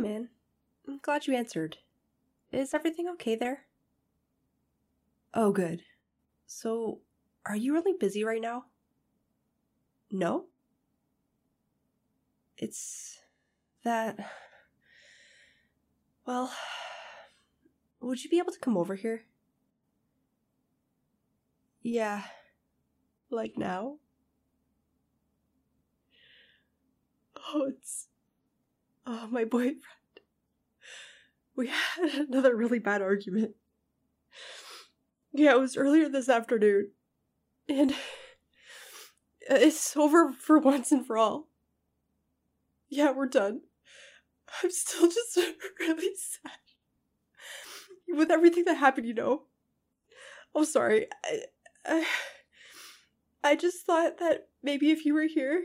man. I'm glad you answered. Is everything okay there? Oh, good. So, are you really busy right now? No? It's that... Well, would you be able to come over here? Yeah. Like now? Oh, my boyfriend. We had another really bad argument. Yeah, it was earlier this afternoon. And it's over for once and for all. Yeah, we're done. I'm still just really sad. With everything that happened, you know. I'm sorry. I just thought that maybe if you were here,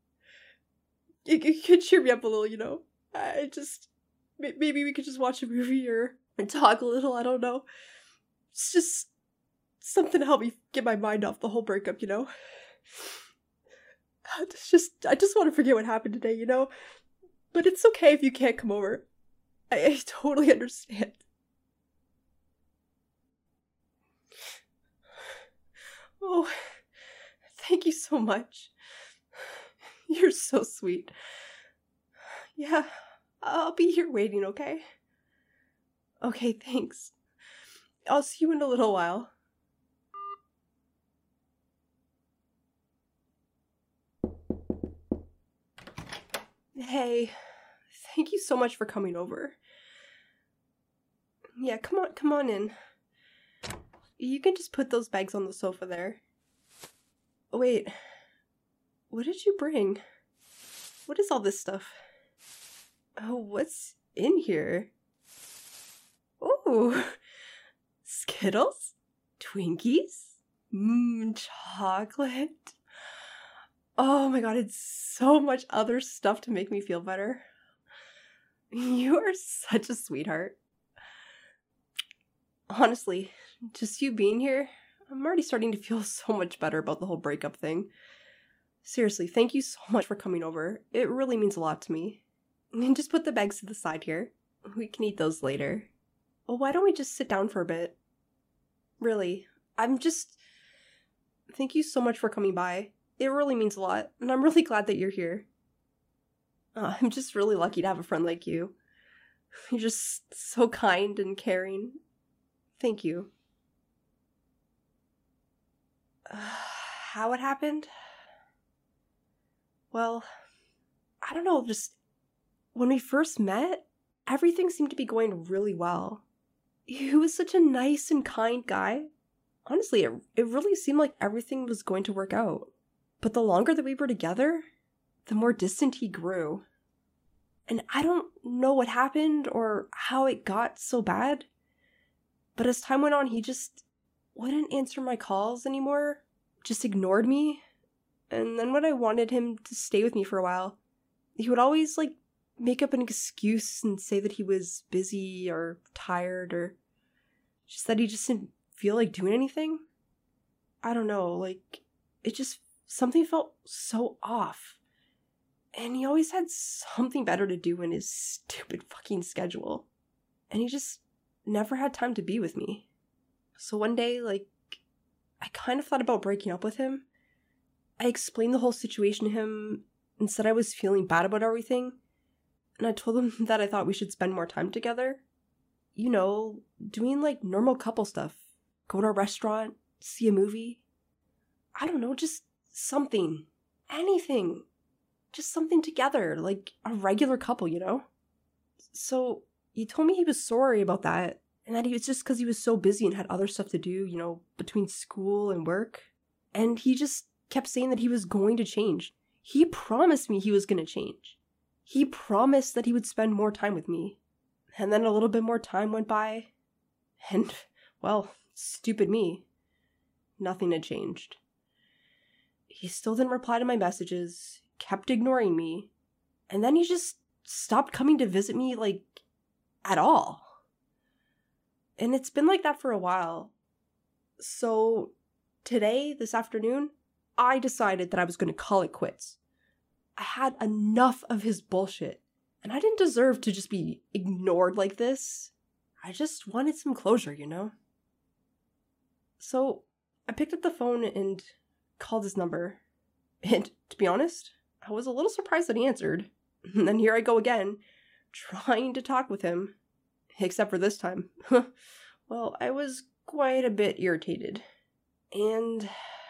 it could cheer me up a little, you know. Maybe we could just watch a movie or talk a little, I don't know. It's just something to help me get my mind off the whole breakup, you know. I just want to forget what happened today, you know. But it's okay if you can't come over. I totally understand. Oh, thank you so much. You're so sweet. Yeah, I'll be here waiting, okay? Okay, thanks. I'll see you in a little while. Hey, thank you so much for coming over. Yeah, come on in. You can just put those bags on the sofa there. Wait, what did you bring? What is all this stuff? Oh, what's in here? Ooh, Skittles? Twinkies? Chocolate? Oh my god, it's so much other stuff to make me feel better. You are such a sweetheart. Honestly, just you being here, I'm already starting to feel so much better about the whole breakup thing. Seriously, thank you so much for coming over. It really means a lot to me. And just put the bags to the side here. We can eat those later. Well, why don't we just sit down for a bit? Really, thank you so much for coming by. It really means a lot, and I'm really glad that you're here. I'm just really lucky to have a friend like you. You're just so kind and caring. Thank you. How it happened? Well, I don't know, just when we first met, everything seemed to be going really well. He was such a nice and kind guy. Honestly, it really seemed like everything was going to work out. But the longer that we were together, the more distant he grew. And I don't know what happened or how it got so bad, but as time went on, he just wouldn't answer my calls anymore, just ignored me. And then when I wanted him to stay with me for a while, he would always, make up an excuse and say that he was busy or tired or just that he just didn't feel like doing anything. I don't know, something felt so off. And he always had something better to do in his stupid fucking schedule. And he just never had time to be with me. So one day, I kind of thought about breaking up with him. I explained the whole situation to him and said I was feeling bad about everything. And I told him that I thought we should spend more time together. You know, doing normal couple stuff. Go to a restaurant, see a movie. I don't know, just something. Anything. Just something together, like a regular couple, you know? So he told me he was sorry about that, and that he was just because he was so busy and had other stuff to do, you know, between school and work. And he just kept saying that he was going to change. He promised me he was going to change. He promised that he would spend more time with me. And then a little bit more time went by, and, well, stupid me. Nothing had changed. He still didn't reply to my messages, kept ignoring me, and then he just stopped coming to visit me, at all. And it's been like that for a while. So, this afternoon, I decided that I was going to call it quits. I had enough of his bullshit, And I didn't deserve to just be ignored like this. I just wanted some closure, you know? So I picked up the phone and called his number. And to be honest, I was a little surprised that he answered. And then here I go again, trying to talk with him. Except for this time. Well, I was quite a bit irritated. And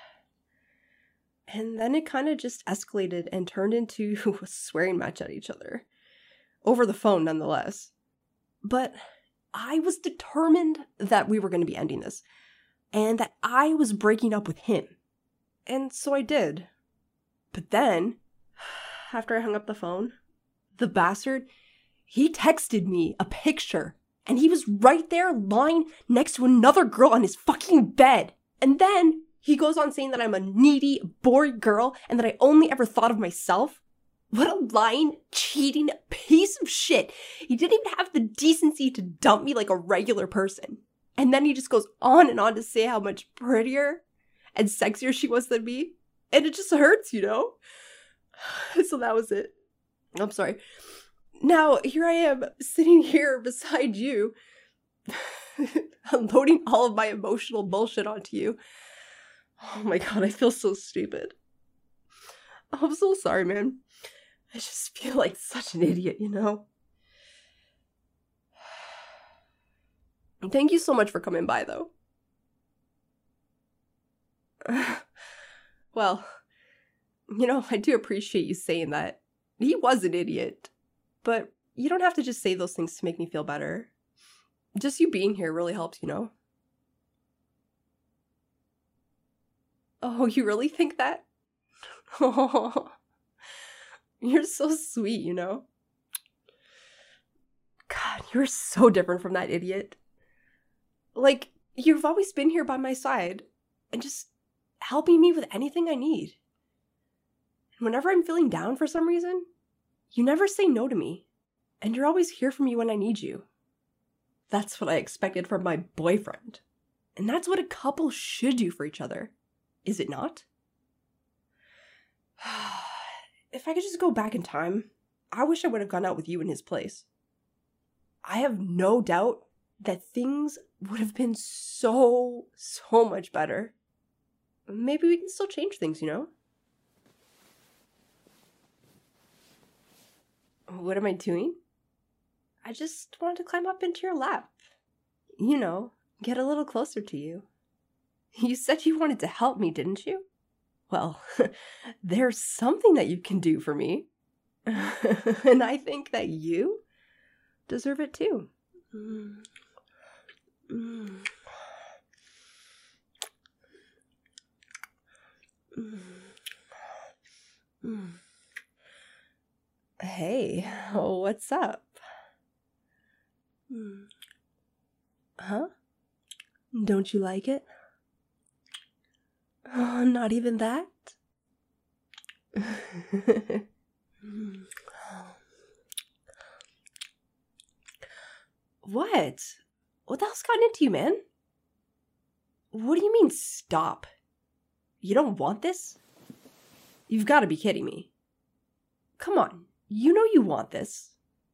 then it kind of just escalated and turned into a swearing match at each other. Over the phone, nonetheless. But I was determined that we were going to be ending this. And that I was breaking up with him. And so I did. But then, after I hung up the phone, the bastard, he texted me a picture. And he was right there lying next to another girl on his fucking bed. And then he goes on saying that I'm a needy, boring girl and that I only ever thought of myself. What a lying, cheating piece of shit. He didn't even have the decency to dump me like a regular person. And then he just goes on and on to say how much prettier and sexier she was than me. And it just hurts, you know? So that was it. I'm sorry. Now, here I am, sitting here beside you, unloading all of my emotional bullshit onto you. Oh my god, I feel so stupid. I'm so sorry, man. I just feel like such an idiot, you know? Thank you so much for coming by, though. Well, you know, I do appreciate you saying that. He was an idiot. But you don't have to just say those things to make me feel better. Just you being here really helps, you know? Oh, you really think that? Oh, you're so sweet, you know? God, you're so different from that idiot. Like, you've always been here by my side and just helping me with anything I need. And whenever I'm feeling down for some reason, you never say no to me. And you're always here for me when I need you. That's what I expected from my boyfriend. And that's what a couple should do for each other. Is it not? If I could just go back in time, I wish I would have gone out with you in his place. I have no doubt that things would have been so much better. Maybe we can still change things, you know? What am I doing? I just wanted to climb up into your lap. You know, get a little closer to you. You said you wanted to help me, didn't you? Well, there's something that you can do for me. And I think that you deserve it too. Hey, what's up? Huh? Don't you like it? Oh, not even that? What? What the hell's gotten into you, man? What do you mean, stop? You don't want this? You've got to be kidding me. Come on, you know you want this.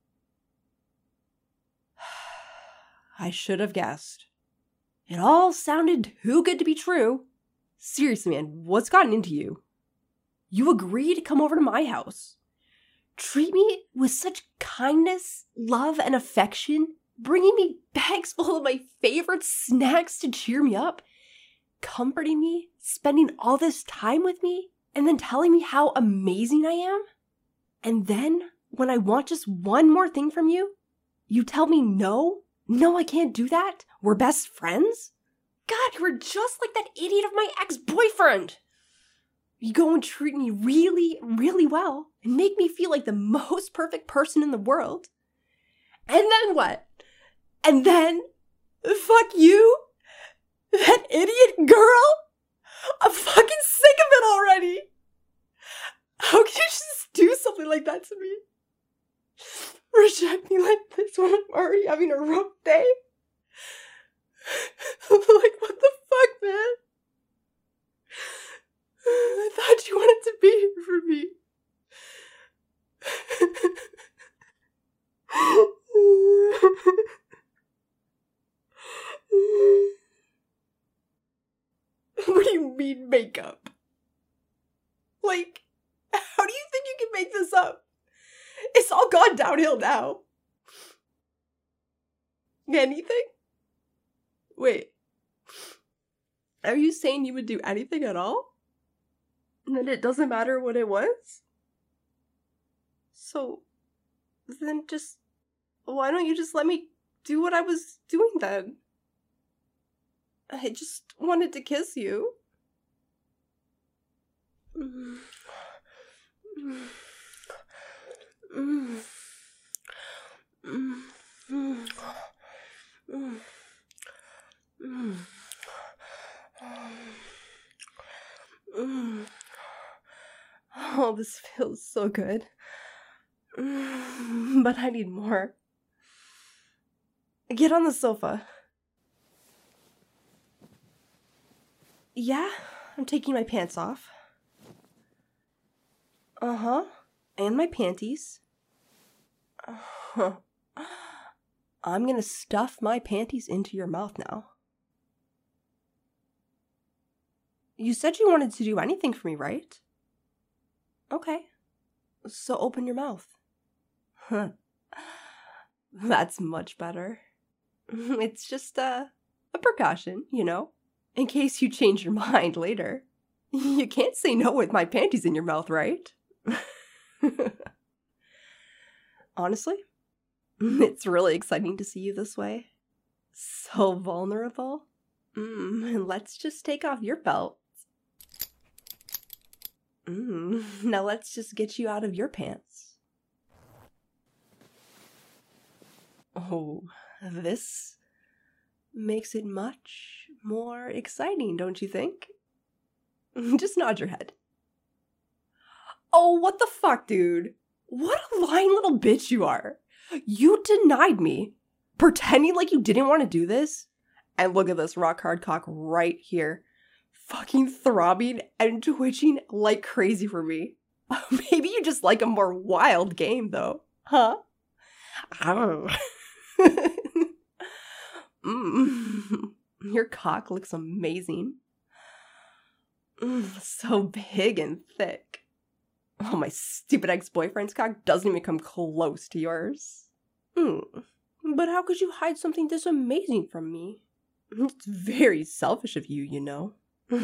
I should have guessed. It all sounded too good to be true. Seriously, man, what's gotten into you? You agreed to come over to my house. Treat me with such kindness, love, and affection, bringing me bags full of my favorite snacks to cheer me up, comforting me, spending all this time with me, and then telling me how amazing I am. And then, when I want just one more thing from you, you tell me no? No, I can't do that? We're best friends? God, you were just like that idiot of my ex-boyfriend! You go and treat me really, really well and make me feel like the most perfect person in the world. And then what? And then, fuck you? That idiot girl? I'm fucking sick of it already! How can you just do something like that to me? Reject me like this when I'm already having a rough day? Like, what the fuck, man? I thought you wanted to be here for me. You mean makeup? Like, how do you think you can make this up? It's all gone downhill now. Anything? Wait. Are you saying you would do anything at all? And then it doesn't matter what it was? So, then just... Why don't you just let me do what I was doing then? I just wanted to kiss you. Oh, this feels so good. But I need more. Get on the sofa. Yeah, I'm taking my pants off. Uh-huh. And my panties. I'm gonna stuff my panties into your mouth now. You said you wanted to do anything for me, right? Okay. So open your mouth. That's much better. It's just a precaution, you know? In case you change your mind later. You can't say no with my panties in your mouth, right? Honestly, it's really exciting to see you this way. So vulnerable. Let's just take off your belt. Now let's just get you out of your pants. Oh, this makes it much more exciting, don't you think? Just nod your head. Oh, what the fuck, dude? What a lying little bitch you are. You denied me, pretending like you didn't want to do this. And look at this rock hard cock right here. Fucking throbbing and twitching like crazy for me. Maybe you just like a more wild game, though. Huh? I don't know. Your cock looks amazing. So big and thick. Oh, my stupid ex-boyfriend's cock doesn't even come close to yours. But how could you hide something this amazing from me? It's very selfish of you, you know.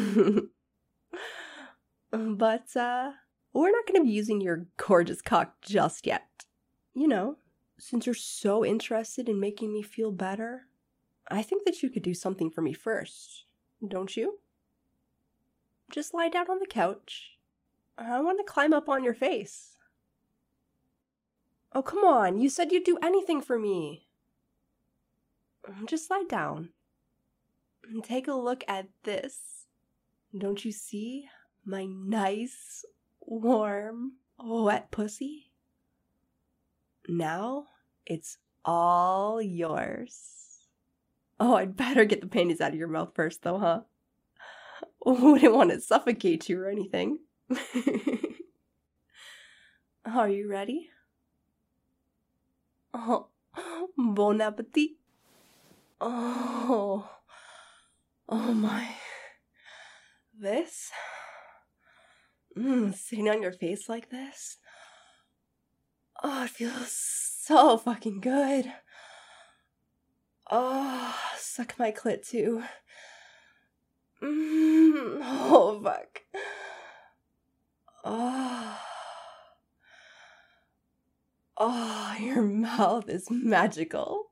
But, we're not gonna be using your gorgeous cock just yet. You know, since you're so interested in making me feel better, I think that you could do something for me first, don't you? Just lie down on the couch. I want to climb up on your face. Oh, come on, you said you'd do anything for me. Just lie down. And take a look at this. Don't you see my nice, warm, wet pussy? Now it's all yours. Oh, I'd better get the panties out of your mouth first, though, huh? Wouldn't want to suffocate you or anything. Are you ready? Oh, bon appetit. Oh my. This? Sitting on your face like this? Oh, it feels so fucking good. Oh, suck my clit too. Oh, fuck. Oh, your mouth is magical.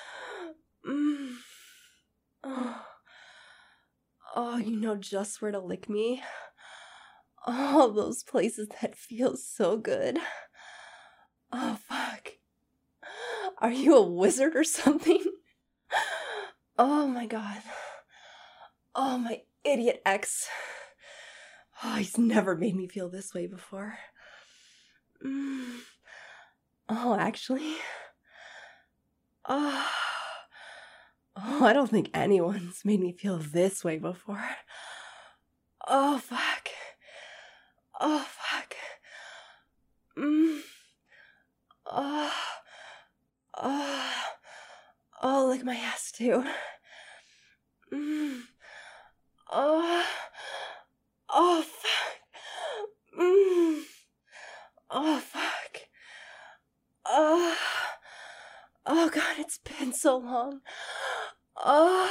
Oh, you know just where to lick me. All those places that feel so good. Oh, fuck. Are you a wizard or something? Oh my god. Oh, my idiot ex. Oh, he's never made me feel this way before. Oh, actually. Oh, I don't think anyone's made me feel this way before. Oh, fuck. Oh, fuck. Oh, lick my ass too. Oh, so long. Oh,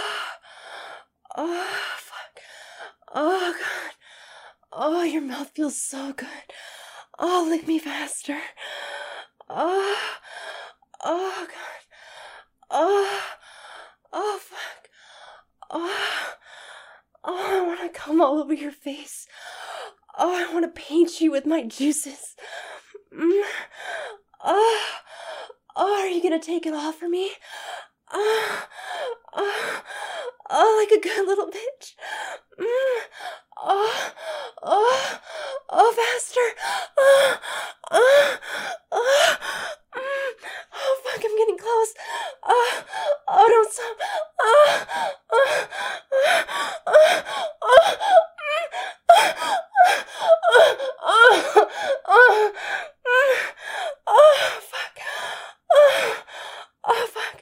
fuck. Oh, God. Oh, your mouth feels so good. Oh, lick me faster. Oh, God. Oh, fuck. Oh, I want to come all over your face. Oh, I want to paint you with my juices. Are you gonna take it all for me? Like a good little bitch. Faster. Fuck, I'm getting close. Don't stop. Fuck. Fuck.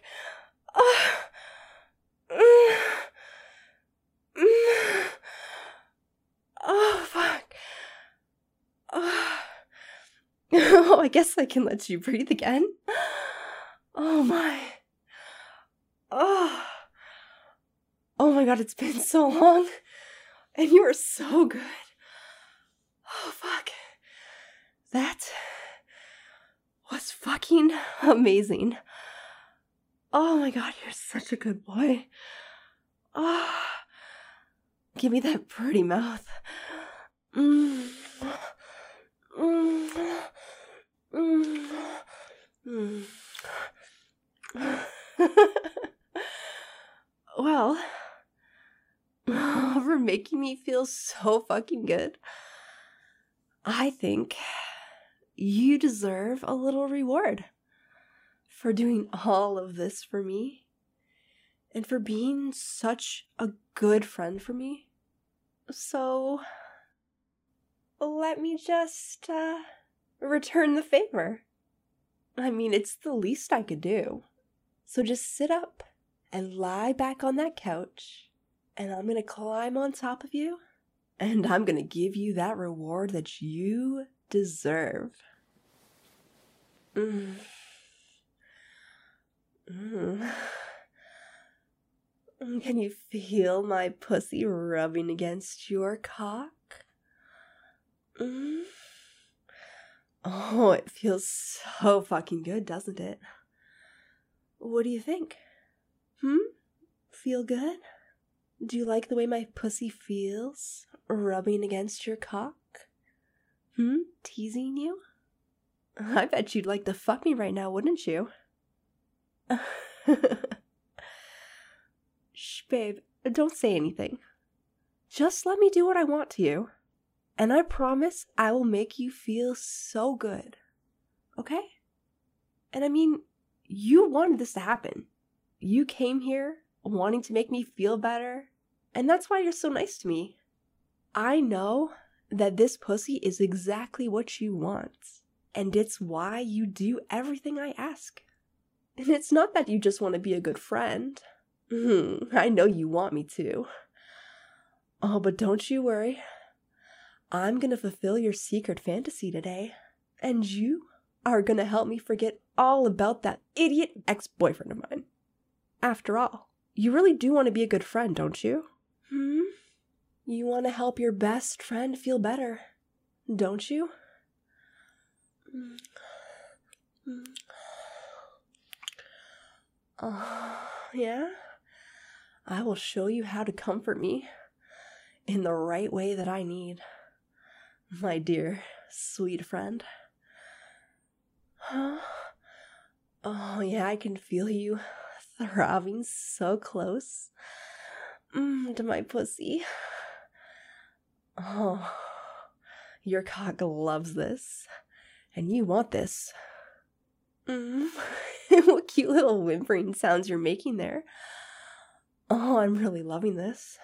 Fuck. Oh, I guess I can let you breathe again. Oh my. Oh my God, it's been so long. And you are so good. Oh, fuck. That was fucking amazing. Oh my God, you're such a good boy. Give me that pretty mouth. Well, for making me feel so fucking good, I think you deserve a little reward for doing all of this for me and for being such a good friend for me. So, let me just return the favor. I mean, it's the least I could do. So just sit up and lie back on that couch, and I'm gonna climb on top of you, and I'm gonna give you that reward that you deserve. Can you feel my pussy rubbing against your cock? Oh, it feels so fucking good, doesn't it? What do you think? Feel good? Do you like the way my pussy feels rubbing against your cock? Teasing you? I bet you'd like to fuck me right now, wouldn't you? Shh, babe, don't say anything. Just let me do what I want to you. And I promise I will make you feel so good. Okay? And I mean, you wanted this to happen. You came here wanting to make me feel better, and that's why you're so nice to me. I know that this pussy is exactly what you want, and it's why you do everything I ask. And it's not that you just want to be a good friend. I know you want me to. Oh, but don't you worry. I'm gonna fulfill your secret fantasy today, and you are gonna help me forget all about that idiot ex-boyfriend of mine. After all, you really do want to be a good friend, don't you? You want to help your best friend feel better, don't you? Yeah? I will show you how to comfort me in the right way that I need, my dear, sweet friend. Oh, yeah, I can feel you throbbing so close to my pussy. Oh, your cock loves this, and you want this. What cute little whimpering sounds you're making there. Oh, I'm really loving this.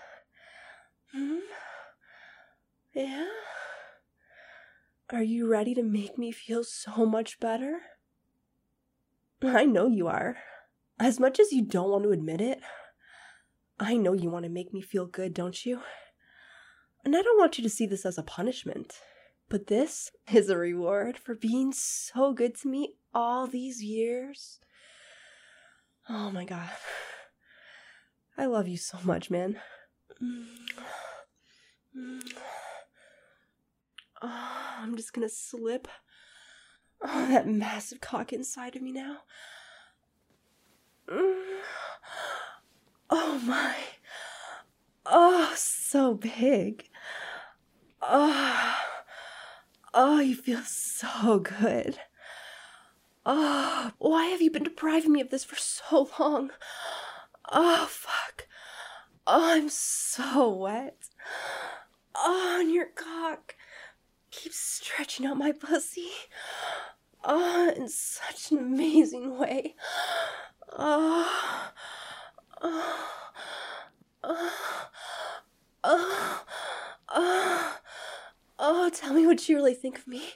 Yeah? Are you ready to make me feel so much better? I know you are. As much as you don't want to admit it, I know you want to make me feel good, don't you? And I don't want you to see this as a punishment, but this is a reward for being so good to me all these years. Oh my god. I love you so much, man. Oh, I'm just gonna slip that massive cock inside of me now. Oh my. Oh, so big. Oh, you feel so good. Oh, why have you been depriving me of this for so long? Oh, fuck. Oh, I'm so wet. Oh, and your cock keeps stretching out my pussy. Oh, in such an amazing way. Oh, oh, oh, oh, oh, oh, tell me what you really think of me.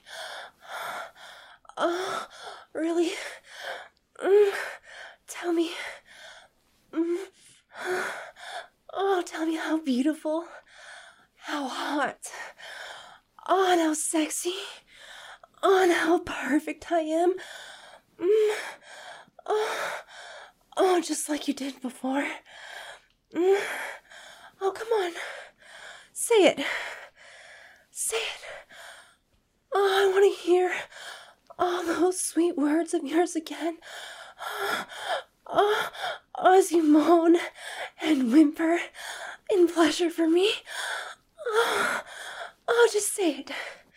Oh, really? Tell me. Oh, tell me how beautiful, how hot, oh, and how sexy, oh, and how perfect I am. Oh, just like you did before. Oh, come on. Say it. Say it. Oh, I want to hear all those sweet words of yours again. Oh, as you moan and whimper in pleasure for me. Oh, just say it.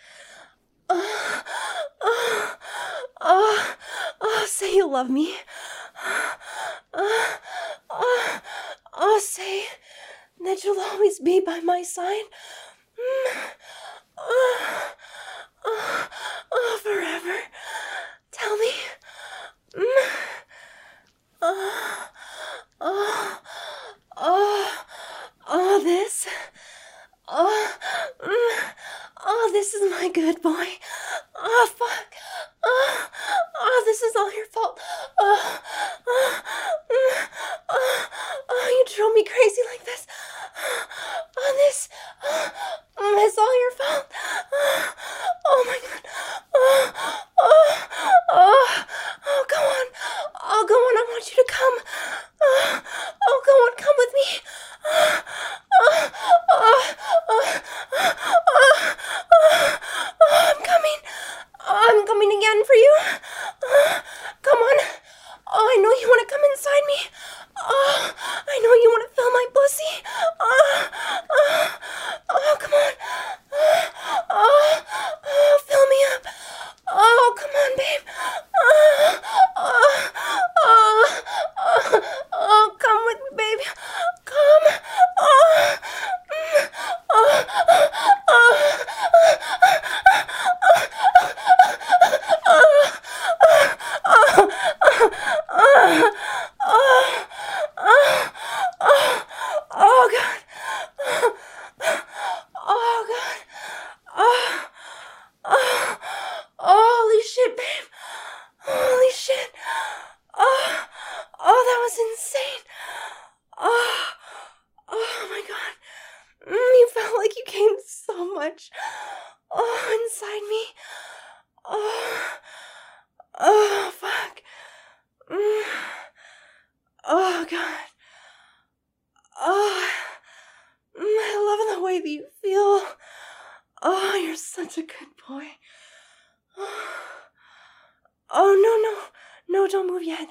Say you love me. Say that you'll always be by my side. Forever. Tell me. This. This is my good boy. Oh, fuck. This is all your fault. You drove me crazy like this. This is all your fault. Oh my god. Go on. Oh, go on. I want you to come. Go on. Come with me. I'm coming. I'm coming again for you. Come on. Oh, I know you want to come inside me. Oh, I know you want to feel my pussy. Come on. Fill me up. Oh, come on, babe. Come with me, baby. Come. Oh, God. Oh, God. Holy shit, babe. Holy shit. That was insane. Oh my god. You felt like you came so much. Inside me. Fuck. Oh, God. I love the way that you feel. Oh, you're such a good boy. No, don't move yet.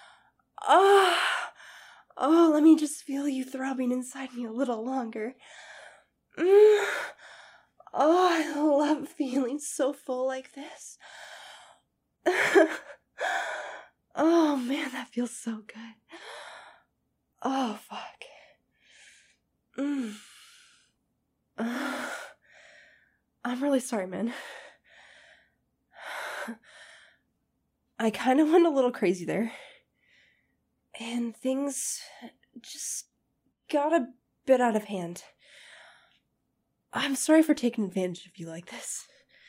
Let me just feel you throbbing inside me a little longer. I love feeling so full like this. Oh man, that feels so good. Oh, fuck. I'm really sorry, man. I kind of went a little crazy there. And things just got a bit out of hand. I'm sorry for taking advantage of you like this.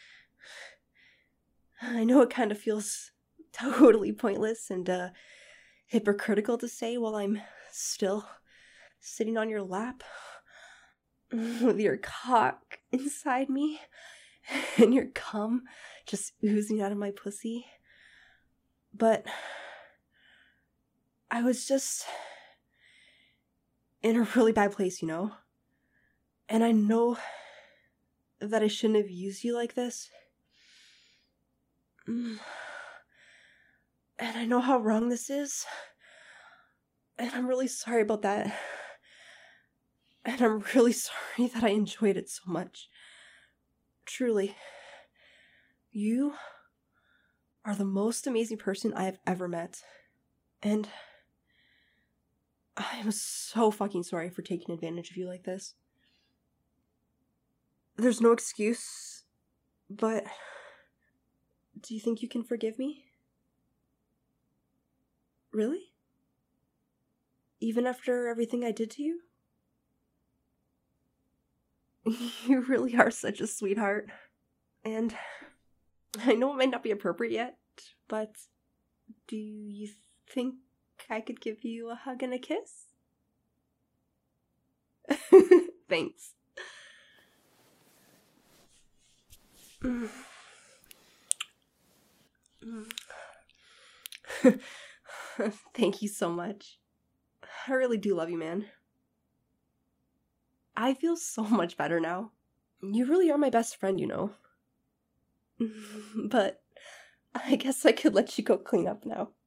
I know it kind of feels totally pointless and hypocritical to say while I'm still sitting on your lap with your cock inside me and your cum just oozing out of my pussy. But I was just in a really bad place, you know? And I know that I shouldn't have used you like this. And I know how wrong this is. And I'm really sorry about that. And I'm really sorry that I enjoyed it so much. Truly. You are the most amazing person I have ever met. And I am so fucking sorry for taking advantage of you like this. There's no excuse, but do you think you can forgive me? Really? Even after everything I did to you? You really are such a sweetheart. And I know it might not be appropriate yet, but do you think I could give you a hug and a kiss? Thanks. Thank you so much. I really do love you, man. I feel so much better now. You really are my best friend, you know. But I guess I could let you go clean up now.